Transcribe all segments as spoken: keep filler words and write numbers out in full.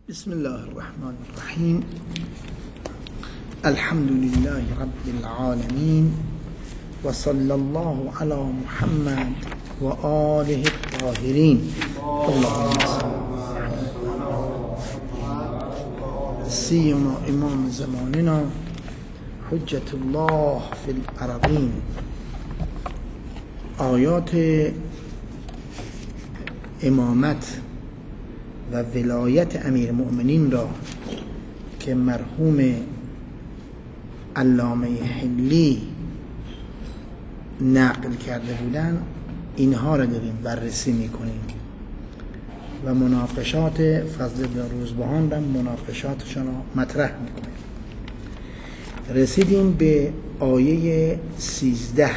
بسم الله الرحمن الرحيم. الحمد لله رب العالمين، وصلى الله على محمد وآله الطاهرين. اللهم صل سيما امام زماننا حجة الله في الأرضين. آیات امامت و ولایت امیر مؤمنین را که مرحوم علامه حلی نقل کرده بودن، اینها را داریم بررسی میکنیم و مناقشات فضل بن روزبهان را مناقشاتشان را مطرح میکنیم. رسیدیم به آیه سیزده،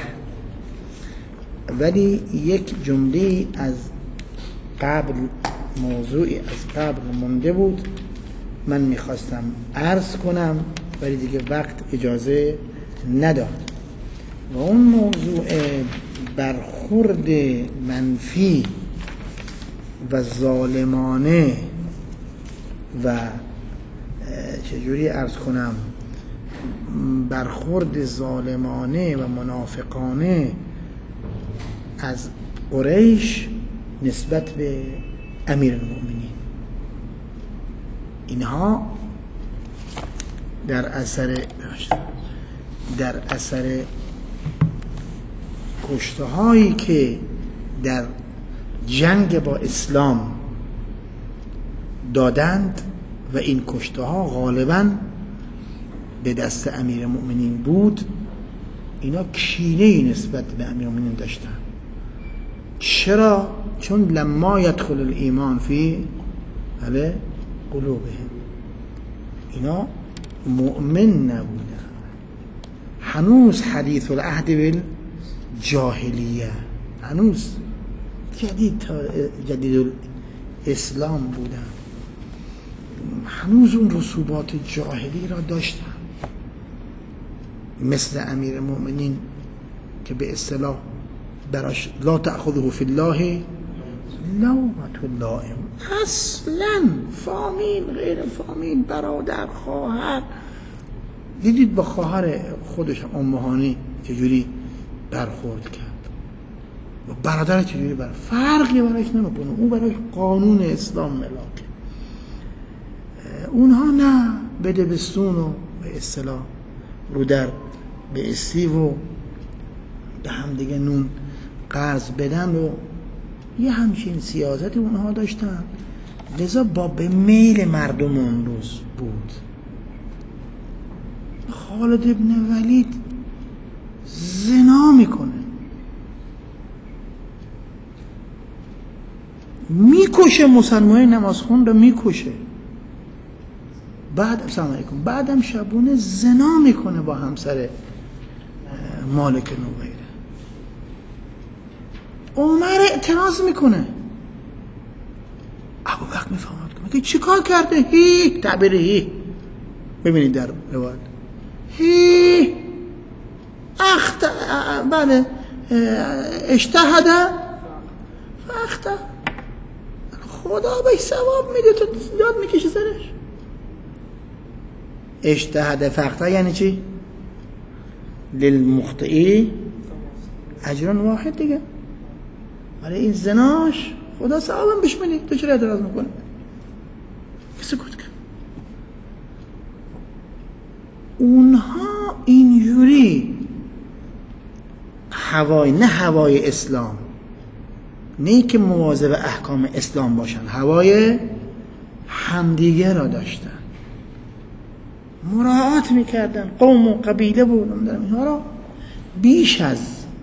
ولی یک جمله از قبل، موضوعی از قبل مونده بود، من میخواستم عرض کنم ولی دیگه وقت اجازه نداد و اون موضوع برخورد منفی و ظالمانه و چجوری عرض کنم برخورد ظالمانه و منافقانه از قریش نسبت به امیر المؤمنین. اینها در اثر در اثر کشته هایی که در جنگ با اسلام دادند و این کشته ها غالباً به دست امیر المؤمنین بود، اینا کینه‌ای نسبت به امیر المؤمنین داشتن. چرا؟ چون لما يدخل الایمان فی علی قلوبهم، اینا مؤمن نبودن، هنوز حدیث العهد بالجاهلیه، هنوز جدید تا جدید الاسلام بودن، هنوز اون رسوبات جاهلی را داشتن، مثل امیر المؤمنین که به اصطلاح براش لا تأخذه فی الله لومة لائم، اصلا فامیل غیر فامیل، برادر، خواهر، دیدید با خواهر خودش ام هانی چجوری برخورد کرد و برادر چجوری بر فرقی براش نمیکنه، اون براش قانون اسلام ملاکه، اونها نه، بده بستون و به اصطلاح رو در به استیو و به هم دیگه نون قرض بدن و یه همچین سیاست اونها داشتن. لذا با به میل مردم اون روز بود. خالد ابن ولید زنا میکنه، میکشه مسلمان نمازخون رو میکشه، بعد السلام علیکم بعدم شبونه زنا میکنه با همسر مالک نویره. عمر اعتراض میکنه، ابو بکر میفهمد میگه چی کار کرده؟ هی تعبیر هی ببینید در روایت، هی اخت بله اجتهد فاخت، خدا بهش ثواب میده تو داد میکشی سرش. اجتهد فاخت یعنی چی؟ للمخطئ اجر واحد دیگه، ولی این زناش خدا ثوابم بهش میده، تو چرا اعتراض میکنه؟ سکوت کن. اونها اینجوری هوای نه هوای اسلام، نه که مواظب احکام اسلام باشن، هوای همدیگه را داشتن، مراعات میکردن، قوم و قبیله بود، اینها را بیش از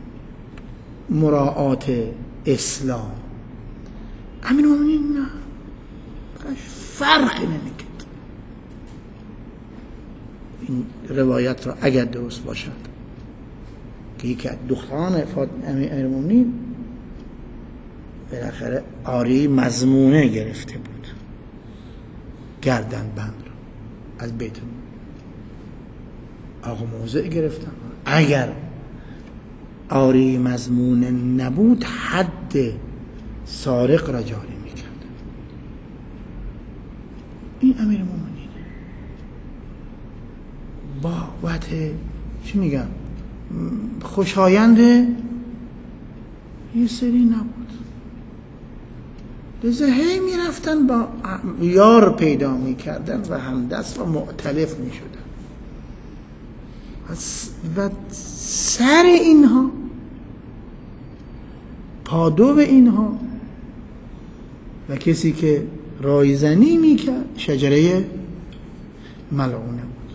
مراعات اسلام. امیر المؤمنین نه، فرقی نمیکرد. این روایت را اگر درست باشد که یکی از دختران امیر المؤمنین بالاخره آری مضمونه گرفته بود، گردن بند را از بیت آقا موضع گرفتن، اگر آری مضمونه نبود حد سارق را جاری میکرد. این امیر مومنین با وقت چی میگم خوشاینده یه سری نبود، لذا هی میرفتن با یار پیدا میکردن و همدست و مؤتلف میشدن و سر اینها پادو به اینها و کسی که رایزنی میکرد شجره ملعونه بود.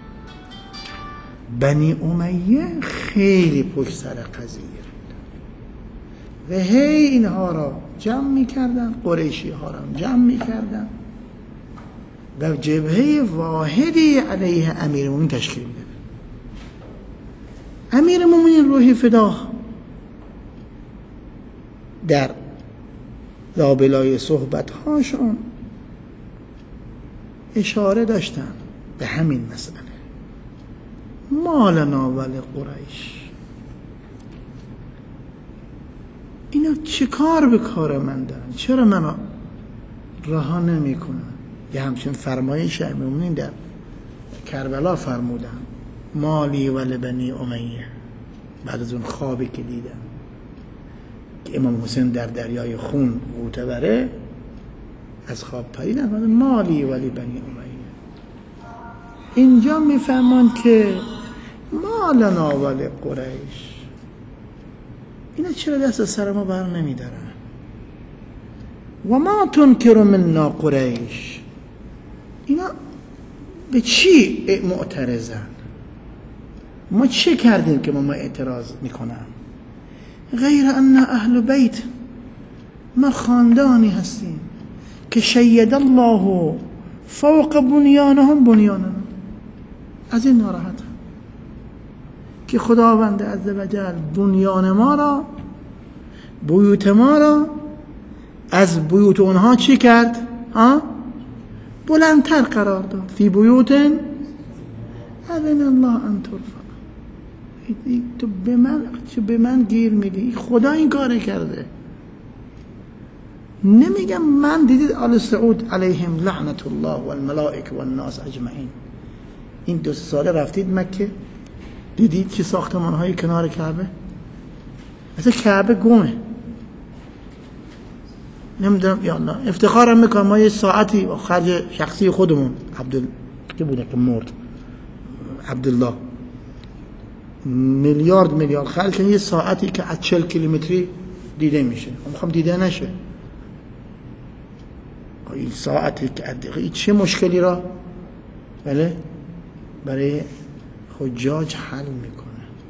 بنی امیه خیلی پشت سر قضیه و هی اینها را جمع میکردن، قریشی ها را جمع میکردن و جبهه واحدی علیه امیر مومنین تشکیل میدادن. امیر مومنین روحی فدا در لابلای صحبت هاشون اشاره داشتن به همین مسئله. مالنا ولی قریش، اینا چه کار به کار من دارن؟ چرا منو رها نمی کنن؟ یه همچین فرمایش امیر مومنین در کربلا فرمودن مالی ولی بنی امیه، بعد از اون خوابی که دیدن که امام حسین در دریای خون غوطه بره از خواب پریدن مالی ولی بنی امیه. اینجا میفهمن که مالنا ولی قریش، اینا چرا دست سر ما بر نمیدارن؟ و ما تنکر منا قریش، اینا به چی معترضن؟ ما چه کردیم که ما, ما اعتراض میکنن؟ غیر ان اهل بیت، ما خاندانی هستیم که شید الله فوق بنیانهم بنیاننا، از این ناراحت که خداوند عزوجل بنیان ما را، بیوت ما را از بیوت اونها چی کرد؟ ها؟ بلندتر قرار داد. فی بیوت اذن الله ان ترفع. تو به من چه به من گیر میدی؟ خدا این کار کرده. نمیگم من دیدید آل سعود علیهم لعنت الله والملائکه والناس اجمعین، این دو ساله رفتید مکه دیدید چه ساختمان های کنار کعبه؟ مثلا کعبه گمه. نمیدونم یا الله افتخارم میکنم ما یه ساعتی خرج شخصی خودمون عبدال که بوده که مرد عبدالله میلیارد میلیارد خرج کنیم یه ساعتی که از چهل کیلومتری دیده میشه. من میخوام دیده نشه. این ساعتی که دقیقه چه مشکلی را بله برای حجاج حل میکنه.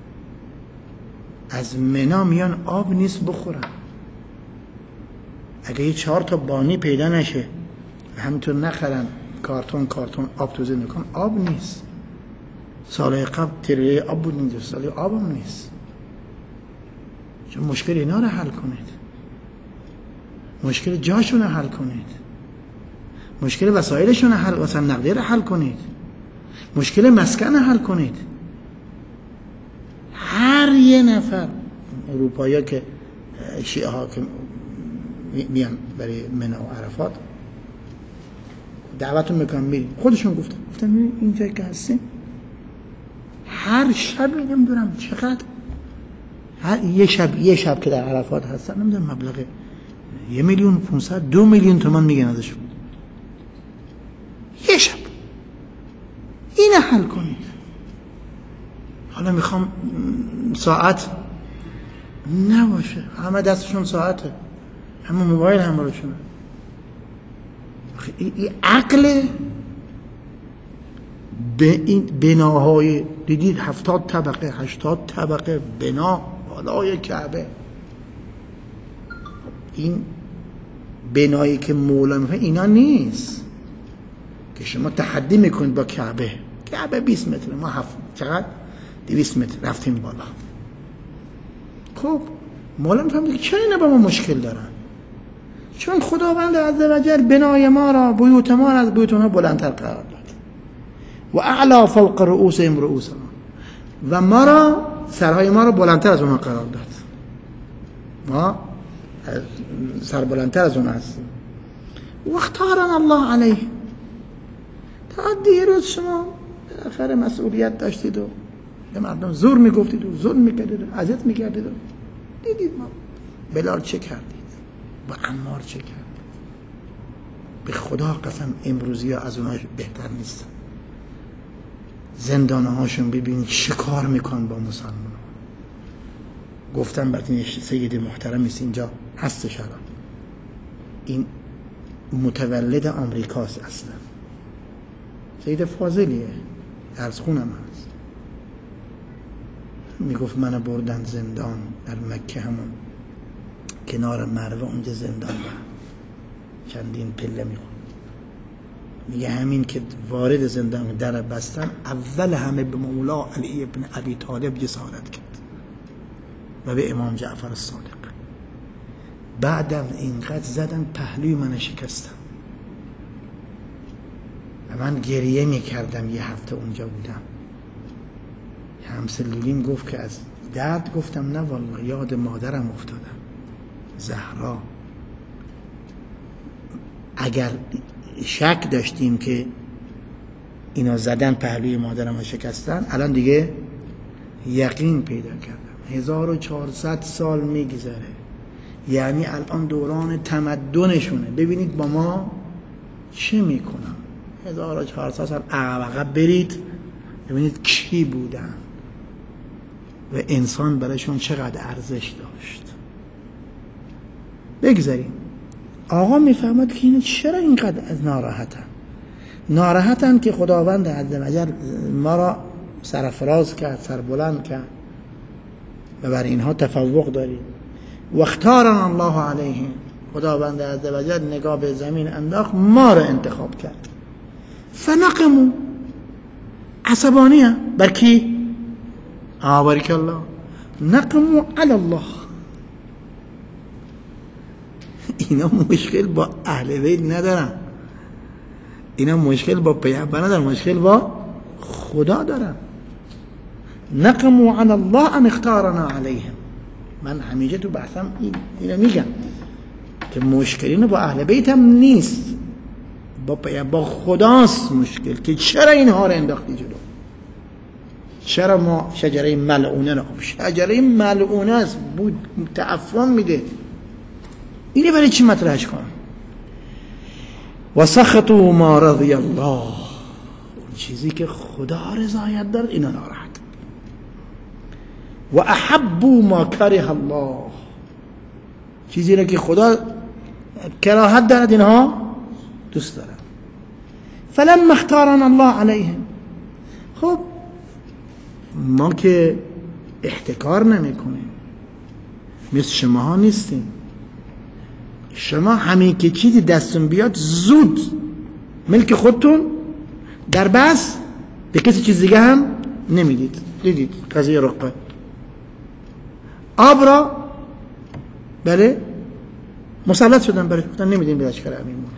از منا میان آب نیست بخورن. اگه یه چهار تا بانی پیدا نشه همینطور نخرن کارتون کارتون آب توزیع نکن، آب نیست. سال قبل تریلی آب بود، اینجا سالی آب هم نیست. چون مشکل اینا رو حل کنید، مشکل جاشون رو حل کنید، مشکل وسایلشون رو حل، مثلا نقدی رو حل کنید، مشکل مسکن رو حل کنید. هر یه نفر اروپایی ها که شیعه ها که میان برای منع و عرفات دعوتون میکنم میریم، خودشون گفتن گفتن اینجا که هستیم هر شب نمیدونم چقدر، هر یه شب یه شب که در عرفات هستن نمیدونم مبلغ یه میلیون پونصد دو میلیون تومان میگن ازشون یه شب. اینو حل کنید. حالا میخوام ساعت نباشه، همه دستشون ساعته، همه موبایل همراهشونه. این عقل به این بناهای دیدید هفتاد طبقه هشتاد طبقه بنا بالای کعبه، این بنایی که مولا میفهمه اینا نیست که شما تحدی میکنید با کعبه. کعبه بیست متر، ما هفت چقدر دویست متر رفتیم بالا. خب مولا میفهمه که چرا اینا با ما مشکل دارن؟ چون خداوند عزوجل بنای ما را، بیوت ما را از بیوت اونها بلندتر قرار داد و اعلا فوق رؤوسهم رؤوسنا، و ما را سرهای ما را بلندتر از اونها قرار داد. ما سر بلندتر از اونها هستیم. و اختارنا الله علیه، تا دیروز شما بالاخره مسئولیت داشتید و به مردم زور میگفتید و ظلم میکردید و اذیت میکردید و دیدید ما بلال چه کردید، با عمار چه کردید. به خدا قسم امروزی ها از اونها بهتر نیستن. زندانه هاشون ببینید چه کار میکن با مسلمان ها. گفتم براتون سید محترم است اینجا هستش الان، این متولد آمریکاست اصلا، سید فاضلیه، درس خونم هست. میگفت منو بردن زندان در مکه، همون کنار مروه اونجا زندان بود، چندین پله میخواد. میگه همین که وارد زندان در بستن، اول همه به مولا علی ابن ابی طالب جسارت کرد و به امام جعفر الصادق. بعدم اینقدر زدن پهلوی من شکستم و من گریه میکردم. یه هفته اونجا بودم. همسلولیم گفت که از درد، گفتم نه والله یاد مادرم افتادم، زهرا. اگر شک داشتیم که اینا زدن پهلوی مادرم رو شکستن، الان دیگه یقین پیدا کردم. هزار و چهارصد سال میگذره، یعنی الان دوران تمدنشونه. ببینید با ما چه میکنن. هزار و چهارصد سال عقب برید ببینید کی بودن و انسان برایشون چقدر ارزش داشت. بگذاریم. آقا میفهمد که این چرا اینقدر از ناراحتن. ناراحتن که خداوند عزوجل ما را سرفراز کرد، سربلند کرد و بر اینها تفوق داریم. و اختارنا الله علیهم، خداوند عزوجل نگاه به زمین انداخت، ما را انتخاب کرد. فنقموا، عصبانی هم بر کی؟ آبارک الله. نقموا علی الله. اینا مشکل با اهل بیت ندارن، اینا مشکل با پیامبر ندارن، مشکل با خدا دارن. نقموا علی الله ان اختارنا علیهم. من همیشه تو بحثم اینو میگم که مشکلی با اهل بیت هم نیست، با با خداست مشکل، که چرا اینها رو انداختی جلو. چرا ما شجره ملعونه رو، شجره ملعونه است، بود تعفن میده، اینه برای چی مطرحش کنم؟ و سخطوا ما رضی الله، اون چیزی که خدا رضایت داره اینا ناراحت. و احبوا ما کره الله، چیزی را که خدا کراهت دارد اینها دوست دارن. فلما اختارنا الله علیهم. خب ما که احتکار نمی کنیم، مثل شما ها نیستیم. شما همین که چیزی دستون بیاد زود ملک خودتون در بس به کسی چیز دیگه هم نمیدید. دیدید قضیه رقه آب را بله مسلط شدن برای گفتن نمیدین به لشکر امیرمون.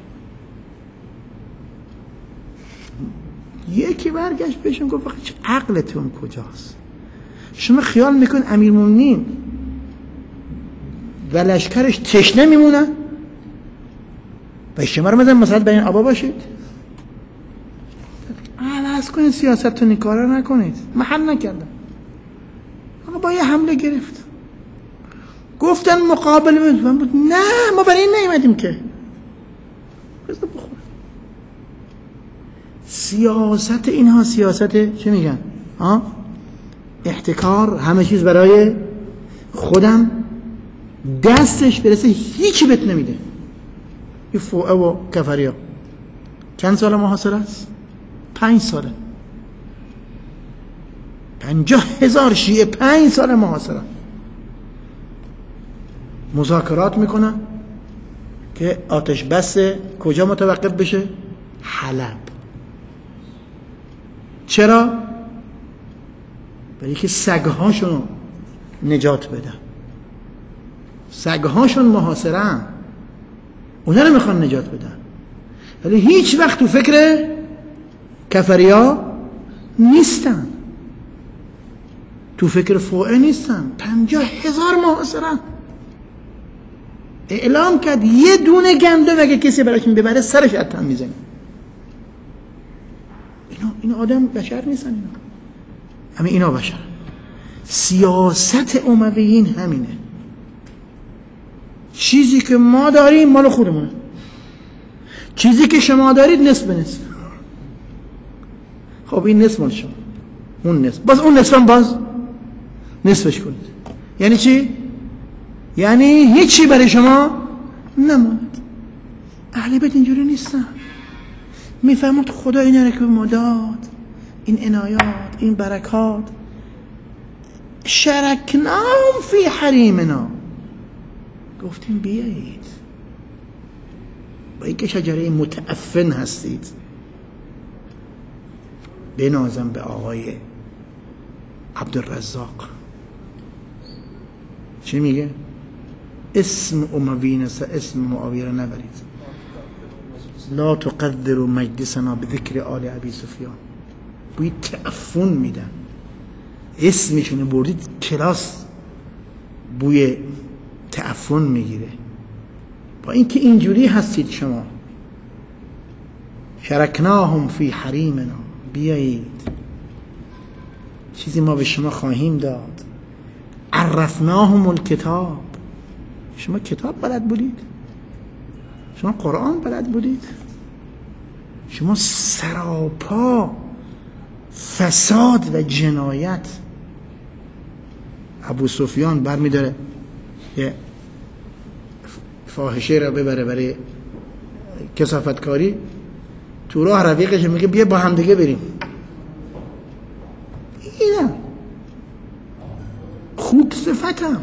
یکی برگشت بهشون گفت آخه چه عقلتون کجاست؟ شما خیال میکن امیرمومنین و لشکرش تشنه میمونن و شما رو میدن مسلط به این آبا باشید؟ عوض کنید سیاستتون، این کارا رو نکنید. محل نکردم. آقا با یه حمله گرفت، گفتن مقابل من بود. نه ما برای این نیومدیم که بذار بخورم. سیاست اینها سیاست چه میگن؟ ها؟ احتکار، همه چیز برای خودم، دستش برسه هیچی بهت نمیده. این فوعه و کفری ها چند سال محاصره است؟ پنج ساله، پنجاه هزار شیعه پنج سال محاصره. مذاکرات میکنن که آتش بس کجا متوقف بشه؟ حلب. چرا؟ برای که سگهاشون نجات بدن. سگهاشون محاصره هم، اونا رو میخوان نجات بدن، ولی هیچ وقت تو فکر کفریا نیستن، تو فکر فوعه نیستن. پنجاه هزار محاصره. اعلام کرد یه دونه گندم اگه کسی براشون ببره سرش اتم میزنه. اینا اینا آدم بشر نیستن، اینا همه اینا بشر. سیاست امویین همینه، چیزی که ما داریم مال خودمونه، چیزی که شما دارید نصف به نصف. خب این نصف مال شما، اون نصف، باز اون نصف هم باز نصفش کنید. یعنی چی؟ یعنی هیچی برای شما نماند. اهل بیت اینجوری نیستن، میفهمد خدا اینا رو که ما داد، این عنایات، این برکات، شرکناهم فی حریمنا، گفتیم بیایید با اینکه شجره متعفن هستید بنازم به آقای عبدالرزاق. چی میگه؟ اسم امویین اسم معاویه رو نبرید، لا تقدروا مجلسنا بذکر آل ابی سفیان. بوی تعفن میدن، اسمشون بردید کلاس بوی تعفن میگیره. با اینکه اینجوری هستید شما، شرکناهم فی حریمنا، بیایید چیزی ما به شما خواهیم داد. عرفناهم الکتاب، شما کتاب بلد بودید؟ شما قرآن بلد بودید؟ شما سراپا فساد و جنایت. ابو سفیان برمی داره یه فاحشه را ببره برای کثافتکاری، تو راه رفیقش میگه بیا با هم دیگه بریم. اینا خوک صفتم،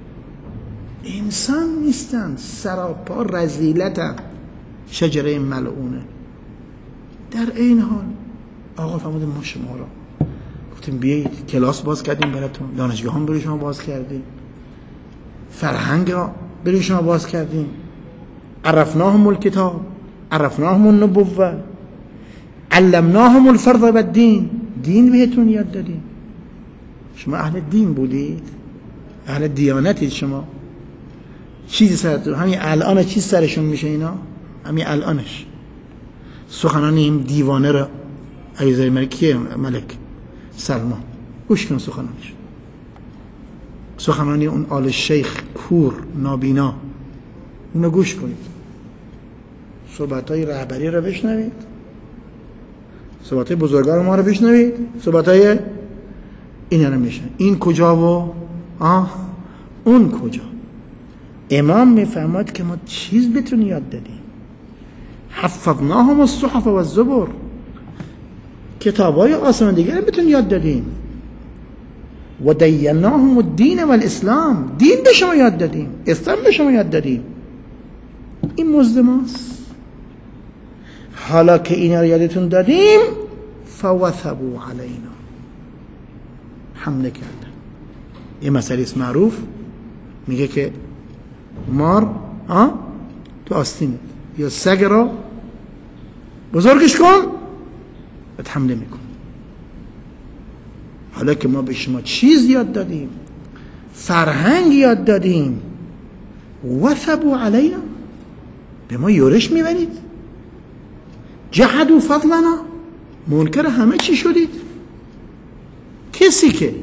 انسان نیستن، سراپا رذیلتن، شجره ملعونه. در این حال آقا فرمودیم ما شما را گفتیم بیایید کلاس باز کردیم براتون، دانشگاه هم برای شما باز کردیم، فرهنگ را برای شما باز کردیم. عرفناهم الکتاب، عرفناهم النبوه، علمناهم الفرض و الدین، دین بهتون یاد دادیم. شما اهل دین بودید، اهل دیانتید. شما چیزی سرتون همین الان چی سرشون میشه اینا؟ همین الانش سخنان این دیوانه را عیزای ملکی ملک سلمان گوش کن، سخنانش سخنانی اون آل شیخ کور نابینا، اونو گوش کنید. صحبتهای رهبری رو بشنوید، صحبتهای بزرگان ما رو بشنوید، صحبتهای اینا رو میشن. این کجا و آه اون کجا؟ امام میفهمد که ما چیز بهتون یاد دادیم. حفظناهم الصحف و الزبر، کتابای آسمان دیگر رو بهتون یاد دادیم. و دیناهم الدین و الاسلام، دین به شما یاد دادیم، اسلام به شما یاد دادیم. این مزد ماست. حالا که اینا رو یادتون دادیم فوثبوا علینا، حمله کردن. یه مسئله است معروف، میگه که مار آه تو آستینت یا سگ را بزرگش کن بهت حمله میکن. حالا که ما به شما چیز یاد دادیم، فرهنگ یاد دادیم، وثبوا علینا، به ما یورش میبرید. جحدوا فضلنا، منکر همه چی شدید. کسی که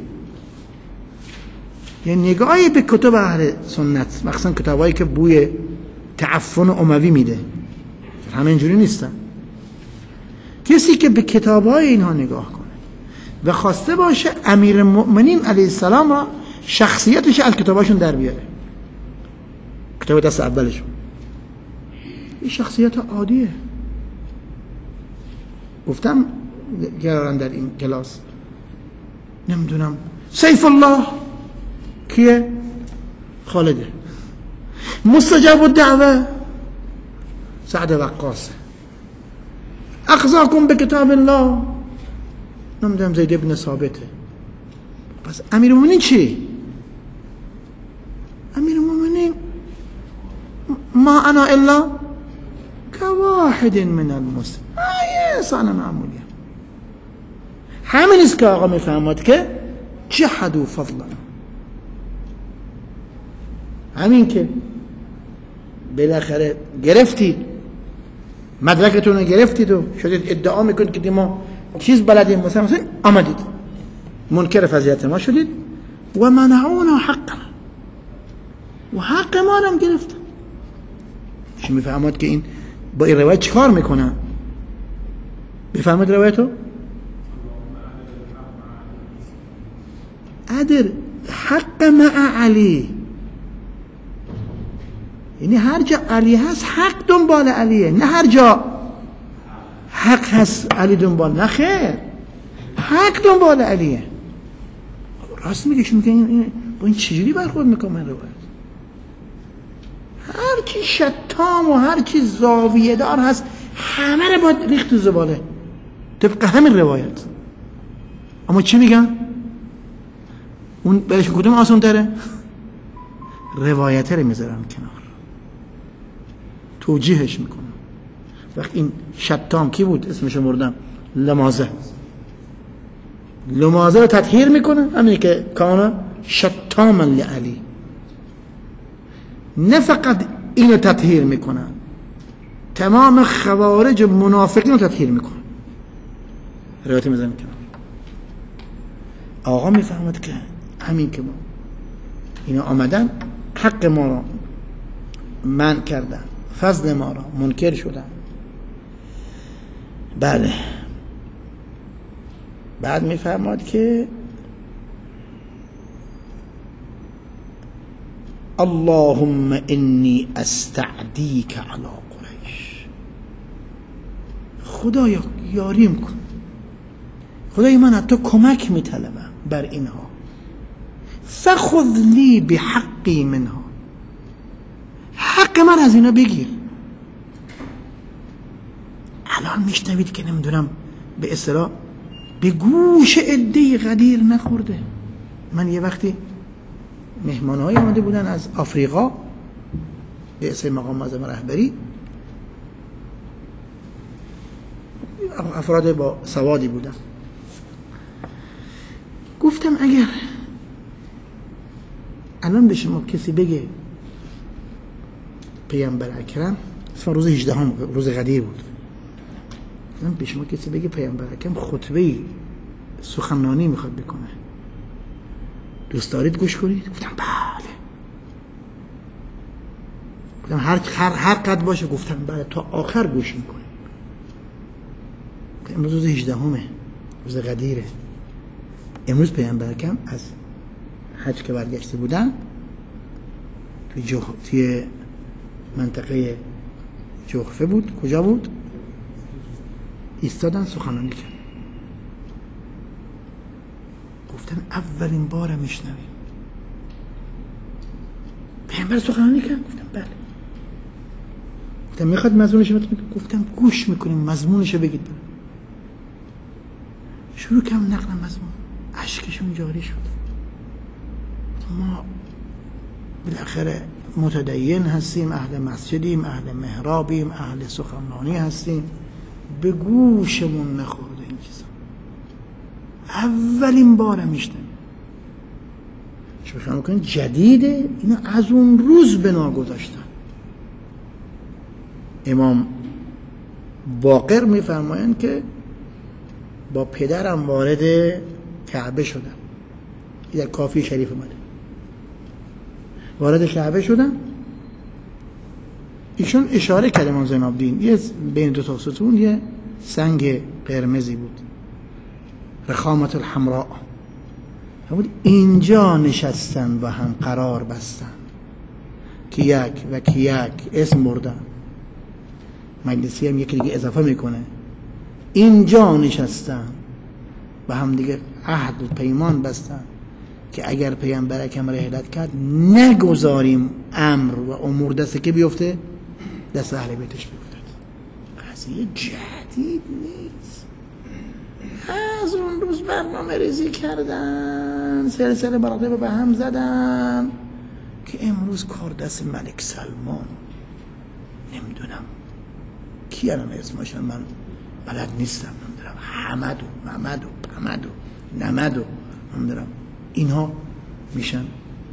یه نگاهی به کتب اهل سنت، مخصوصا کتابایی که بوی تعفن اموی میده، همه اینجوری نیستن، کسی که به کتابای اینها نگاه کنه و خواسته باشه امیر المؤمنین علیه السلام را شخصیتش از کتاباشون در بیاره، کتاب دست اولشون، این شخصیت عادیه. گفتم گرارن در این کلاس، نمیدونم سیف الله کیه؟ خالده. مستجاب الدعوه سعد وقاصه. اخذاکم به کتاب الله نمیدونم زید ابن ثابته. پس امیر المؤمنین چی؟ امیر المؤمنین ما انا الا كواحد من المسلم، آیه انسان معمولی. همین است که آقا میفهمد که جحدوا فضلنا، همین که بالاخره گرفتید مدرکتون رو گرفتید و شدید ادعا میکنید که ما چیز بلدیم مثلا مثلا آمدید منکر فضیلت ما شدید و منعونا حقا و حق ما هم گرفت. شما میفهمید که این با این روایت چیکار میکنن؟ بفهمید روایتو؟ عدل حق مع علی، یعنی هر جا علی هست حق دنبال علیه، نه هر جا حق هست علی دنبال، نه خیر، حق دنبال علیه. راست میگه. شما میگه با این چجوری برخورد میکنه این روایت؟ هر کی شتام و هر کی زاویه دار هست همه رو باید ریخت تو زباله طبق همین روایت. اما چی میگن؟ اون برش کدوم آسان تره؟ روایت رو میذارن کنار، توجیهش میکنن. وقت این شتام کی بود اسمش مردم؟ لمازه. لمازه رو تطهیر میکنه، همین که کانا شتاما لعلی. نه فقط اینو تطهیر میکنن، تمام خوارج منافقین رو تطهیر میکنن. روایت میذارن کنار. آقا میفهمد که همین که ما اینا آمدن حق ما را منع کردن، فضل ما را منکر شدن. بله. بعد میفرماد که اللهم انی استعدیک علی قریش، خدایا یاریم کن، خدای من از تو کمک میطلبم بر اینها، فخذ لی بحقی منها، حق من از اینا بگیر. الان میشنوید که نمیدونم به اصطلاح به گوش عده‌ای غدیر نخورده. من یه وقتی مهمان‌هایی آمده بودن از آفریقا به اسم مقام معظم رهبری، افراد با سوادی بودن. گفتم اگر الان به شما کسی بگه پیامبر اکرم، اصلا روز هجدهم روز غدیر بود، الان به شما کسی بگه پیامبر اکرم خطبه سخنرانی میخواد بکنه، دوست دارید گوش کنید؟ گفتم بله. گفتم هر هر هر قد باشه؟ گفتم بله، تا آخر گوش میکنیم. امروز روز هجدهمه، روز غدیره. امروز پیامبر اکرم از حج که برگشته بودن توی جوخ... توی منطقه جوخفه بود، کجا بود؟ ایستادن سخنرانی کرد. گفتن اولین بار میشنویم پیامبر سخنرانی کرد؟ گفتم بله. گفتم میخواد مضمونش رو بگید؟ گفتم گوش میکنیم، مضمونش رو بگید. شروع کردم نقل مضمون، اشکشون جاری شد. ما بالاخره متدین هستیم، اهل مسجدیم، اهل محرابیم، اهل سخنرانی هستیم، به گوشمون نخورده این چیزا، اولین بار میشنم. شما فهم میکنید جدیده، اینا از اون روز بنا گذاشتن. امام باقر میفرمایند که با پدرم وارد کعبه شدم، در کافی شریف اومده، وارد کعبه شدم، ایشون اشاره کرد امام زین العابدین، یه بین دو تا ستون یه سنگ قرمزی بود، رخامت الحمراء بود، اینجا نشستن و هم قرار بستن که یک و که یک اسم بردن، مجلسی هم یکی دیگه اضافه میکنه، اینجا نشستن و هم دیگه عهد و پیمان بستن که اگر پیامبر اکرم رحلت کرد نگذاریم امر و امور دست که بیفته، دست اهل بیتش بیفتد. قضیه جدید نیست. از اون روز برنامه ریزی کردن، سلسله مراتب به هم زدن که امروز کار دست ملک سلمان، نمیدونم کی الان اسمش من بلد نیستم، نمیدونم حمد و محمد و پمد و نمد و نمیدونم، اینها میشن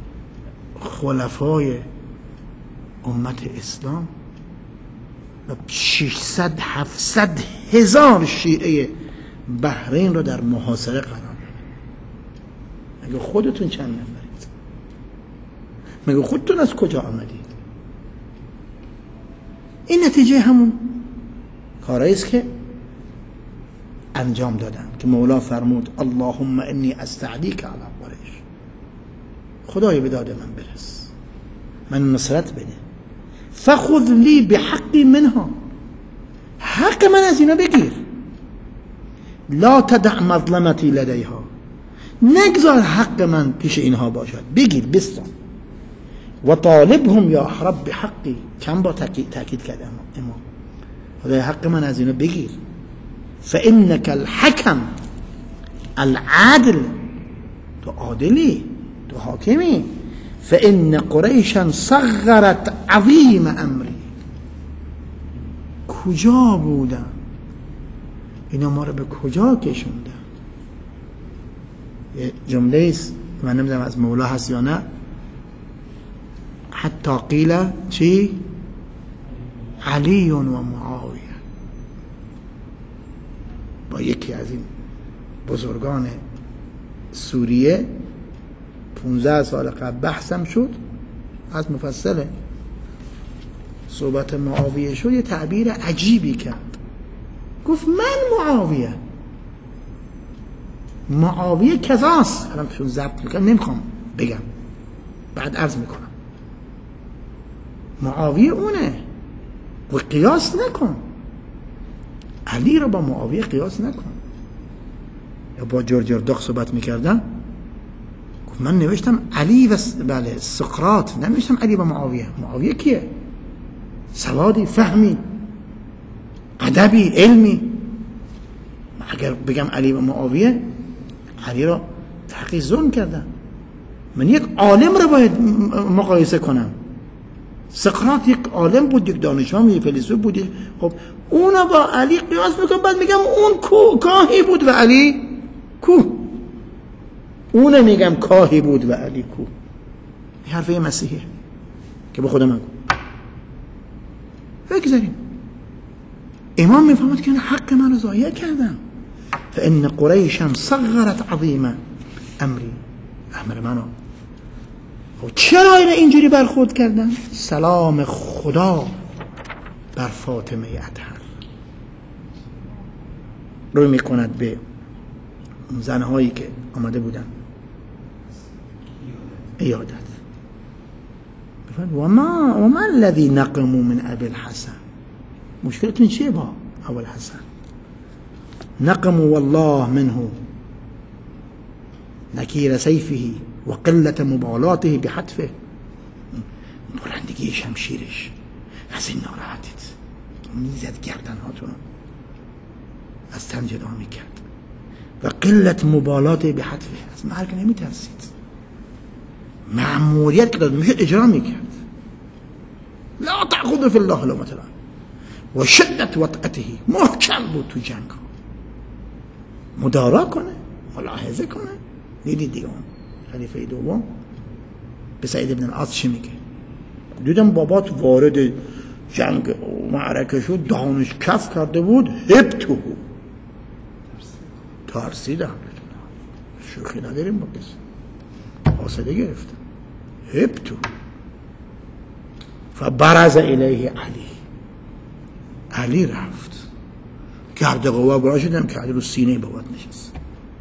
خلفای امت اسلام و ششصد هفتصد هزار شیعه بحرین رو در محاصره قرار بده. مگه خودتون چند نفرید؟ مگه خودتون از کجا آمدید؟ این نتیجه همون کارهایی است که انجام دادن که مولا فرمود اللهم انی استعدیک علی قریش، خدای به داد من برس، من نصرت بده، فخذ لی بحقی منها، حق من از اینا بگیر، لا تدع مظلمتی لدیها، نگذار حق من پیش اینها باشد، بگیر بستان، و طالبهم یا احرب بحقی، چند با تاکید کرد امام، خدای حق من از اینا بگیر، فانک الحکم العادل، تو عادلی، تو حاکمی، فان قریشا صغرت عظیم امری، کجا بودن اینا ما رو به کجا کشوندن؟ یه جمله است من نمیدونم از مولا هست یا نه، حتی قیل چی؟ علی و معاویه، با یکی از این بزرگان سوریه پونزده سال قبل بحثم شد، از مفصله صحبت معاویه شد، یه تعبیر عجیبی کرد، گفت من معاویه معاویه کذاست، الان چون ضبط میکنم نمیخوام بگم، بعد عرض میکنم، معاویه اونه و قیاس نکن، علی رو با معاویه قیاس نکن. یا با جورج اردوغ صحبت میکردم، گفت من نوشتم علی و س... بله سقراط، ننوشتم علی و معاویه. معاویه کیه؟ سوادی، فهمی، ادبی، علمی. اگر بگم علی و معاویه، علی را تحقیق ظلم کردم، من یک عالم را باید مقایسه کنم. سقراط یک عالم بود، یک دانشمند، یک فیلسوف بود، خب اونا با علی قیاس میکنم، بعد میگم اون کو کاهی بود و علی کو، اون میگم کاهی بود و علی کو. این حرفه مسیحیه که به خودم نگو. بگذاریم امام میفهمد که حق من رو ضایع کردم، فان قریشا صغرت عظیم امری، امر منو. خب چرا اینا اینجوری برخورد کردن؟ سلام خدا بر فاطمه اطهر. روی میکند به زنهایی که آمده بودن ایادت، و ما و ما الذی نقموا من ابی الحسن، مشکلتون چیه با ابو الحسن؟ نقموا والله منه نکیر سیفه و قلت مبالاته بحتفه، بلندگی شمشیرش، از این ناراحتید، میزد گردن هاتون از تن جدا میکرد، و قلت مبالاته بحتفه، از مرگ نمیترسید، مأموریت که داد میشد اجرا میکرد. لا تأخذ فی الله لومة لائم، و شدت وطأته، محکم بود تو جنگ، مدارا کنه، ملاحظه کنه. دیدید دیگه اون خلیفه دوم به سعید بن العاص چی میگه؟ دیدم بابات وارد جنگ معرکه شد، دهانش کف کرده بود، هبتو، ترسیدم، شوخی نداریم با کسی، فاصله گرفتم، هبتو فبرز الیه علی، علی رفت، گرد قوا برا شدم که علی رو سینه بابات نشست.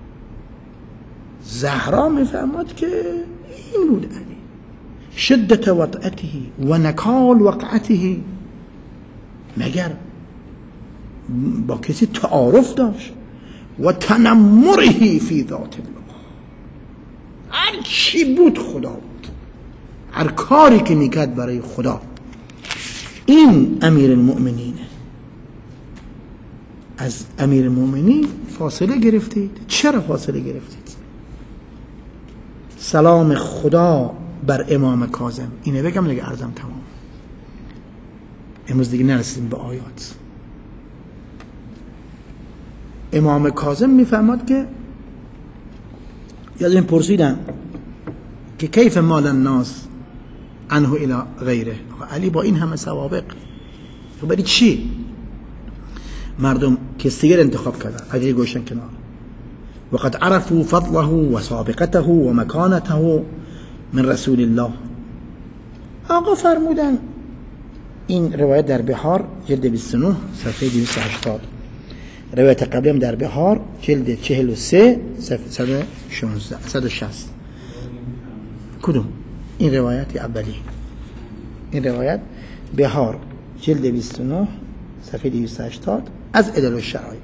زهرا میفهمد که این بود علی، شدت وطأته و نکال وقعته، مگر با کسی تعارف داشت، و تنمره فی ذات الله، هر چی بود خدا بود، هر کاری که میکرد برای خدا. این امیر المؤمنینه. از امیر المؤمنین فاصله گرفتید. چرا فاصله گرفتید؟ سلام خدا بر امام کاظم. اینه بگم دیگه، عرضم تمام، امروز دیگه نرسیدیم به آیات. امام کاظم میفهمد که یاد این پرسیدن که کیف مال الناس عنه الی غیره، علی با این همه سوابق تو برای چی مردم کسی انتخاب کردن، علی گوشن کنار. وقد عرفوا فضله وسابقته ومكانته من رسول الله. آقا فرمودن، این روایت در بحار جلد بیست و نه صفحه دویست و هشتاد، روایت قبلی هم در بحار جلد چهل و سه صفحه صد و شصت. کدوم؟ این روایت اولی، این روایت بحار جلد بیست و نه صفحه دویست و هشتاد از علل الشرایع.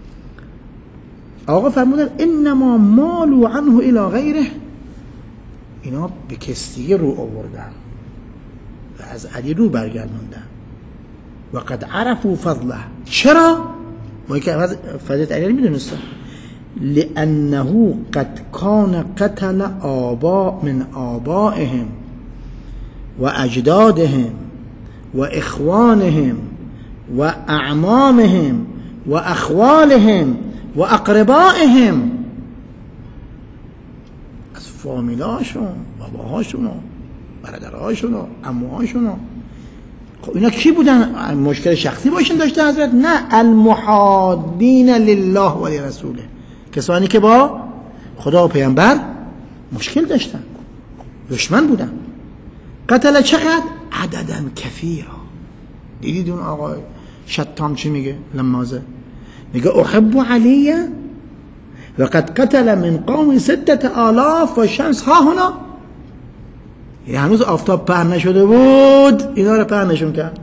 آقا فرمودن انما مالوا عنه الى غیره، اینا به کسی رو آوردن و از علی رو برگردوندن. وقد عرفوا فضله، چرا؟ ما که فضیلت علی میدونستن، لانه قد کان قتل آباء من آبائهم و اجدادهم و اخوانهم و اعمامهم و اخوالهم و اقربائهم، از فامیلاشون، باباهاشون، برادرهاشون، عموهاشون. خب اینا کی بودن؟ مشکل شخصی باشون داشته حضرت؟ نه، المحادین لله و لرسوله، کسانی که با خدا و پیامبر مشکل داشتن، دشمن بودن. قتل چقدر؟ عددا کثیرا. دیدید اون آقا شتام چی میگه؟ لمازه میگه احب علی و قد قتل من قوم ستت آلاف و شمس ها هنا. یعنی هنوز آفتاب پهن نشده بود اینا رو پهن نشون کرد،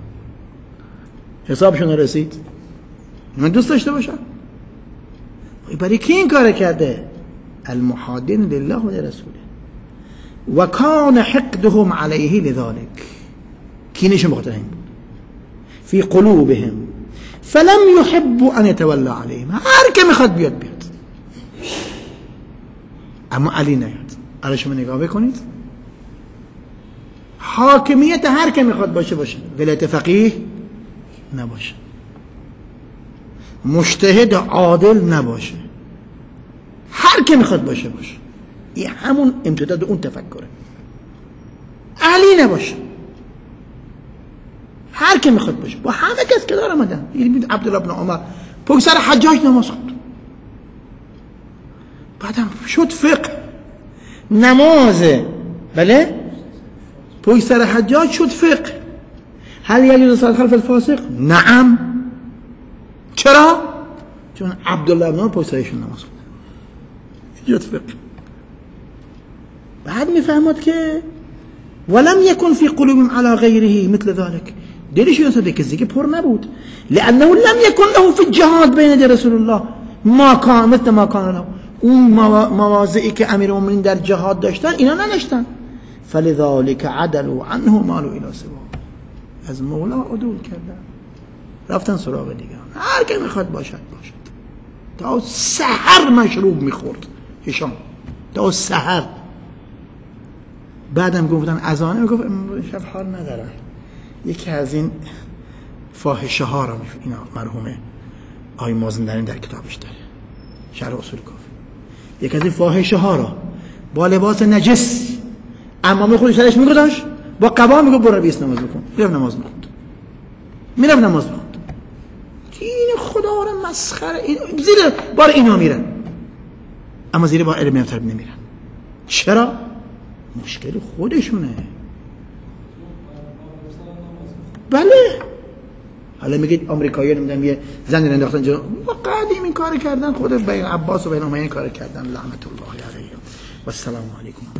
حسابشون رسید. من دوست داشته باشم. برای کی این کار کرده؟ المحادین لله و لرسوله. و کان حقدهم علیه لذلك، کینشون بخاطر این بود. فی قلوبهم فلم يحبوا ان يتولى عليهم، هر که میخواد بیاد بیاد، اما علی نیاد. الان شما نگاه بکنید، حاکمیت هر که میخواد باشه باشه، ولایت فقیه نباشه، مجتهد عادل نباشه، هر که میخواد باشه باشه. این همون امتداد اون تفکره. علی نباشه، هر که میخواد باشه، با همه کس که دار آمدن. عبدالله بن عمر پشت سر حجاج نماز خوند، بعدم شد فقه نمازه، بله، پشت سر حجاج شد فقه. هل یجوز صلاة خلف الفاسق؟ نعم. چرا؟ چون عبدالله بن عمر پشت سرشون نماز خوند، شد فقه. بعد میفهمد که ولم يكن في قلوبهم على غيره مثل ذلك، دلشون اصلا به کسی که پر نبود. لانه لم يكن له في الجهاد بين يدي رسول الله ما كان مثل ما كان له، اون مواضعی که امیرالمومنین در جهاد داشتن اینا نداشتن. فلذلك عدلوا عنه مالوا الى سواه، از مولا عدول کردن، رفتن سراغ دیگه. هر کی میخواد باشد باشد. تا سحر مشروب میخورد هشام، تا سحر. بعدم گفتن اذانه، میگفت شب حال ندارم. یکی از این فاحشه ها را اینا مرحومه آقای مازندرانی در کتابش داره، شرح اصول کافی. یکی از این فاحشه ها را با لباس نجس امامه خودش سرش میگذاشت، با قبا میگفت برو بیست نماز بکن. میرفت نماز میخوند، میرفت نماز میخوند. این خدا را مسخره، زیر بار اینا میرن، اما زیر بار علم تربیت نمیرن. چرا؟ مشکل خودشونه. بله، حالا میگید آمریکایی‌ها نمیدونم یه زن انداختن جلو، قدیم این کار کردن، خود بین عباس و بین امیه این کار کردن، لعنت الله علیهم و السلام علیکم.